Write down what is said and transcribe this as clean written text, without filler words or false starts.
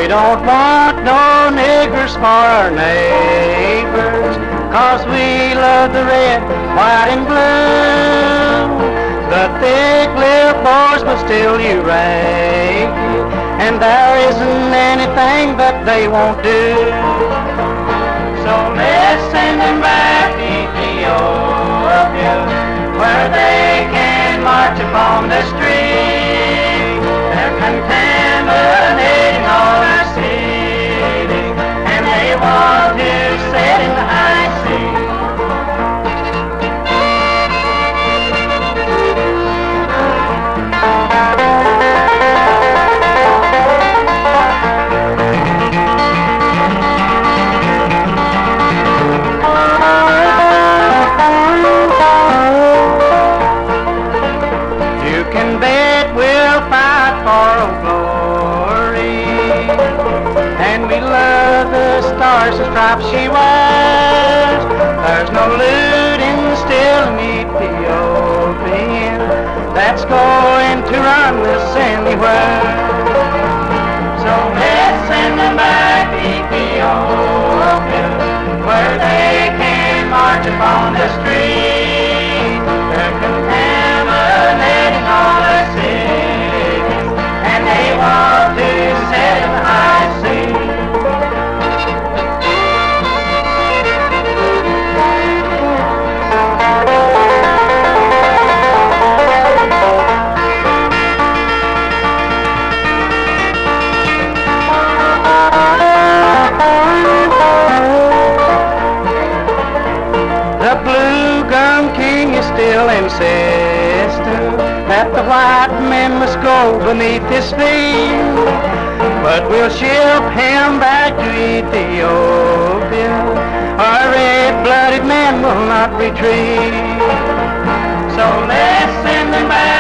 don't want no niggers for our neighbors, 'cause we love the red, white, and blue. The thick-lipped boys will steal you right, and there isn't anything that they won't do. So let's send them back to Ethiopia, where they can march upon the street. They're contaminating all our city, and they want to set in the high sea. You can bet we'll fight for Old Glory, and we love the stars and stripes she wears. There's no looting, stealing Ethiopian that's going to run this anywhere. So let's send them back to Ethiopia, where they can march upon the street. They're contaminating all our cities, and they want to set in the high sea. The Blue Gum King is still insisting that the white men must go beneath his feet, but we'll ship him back to Ethiopia. Our red-blooded men will not retreat. So let's send them back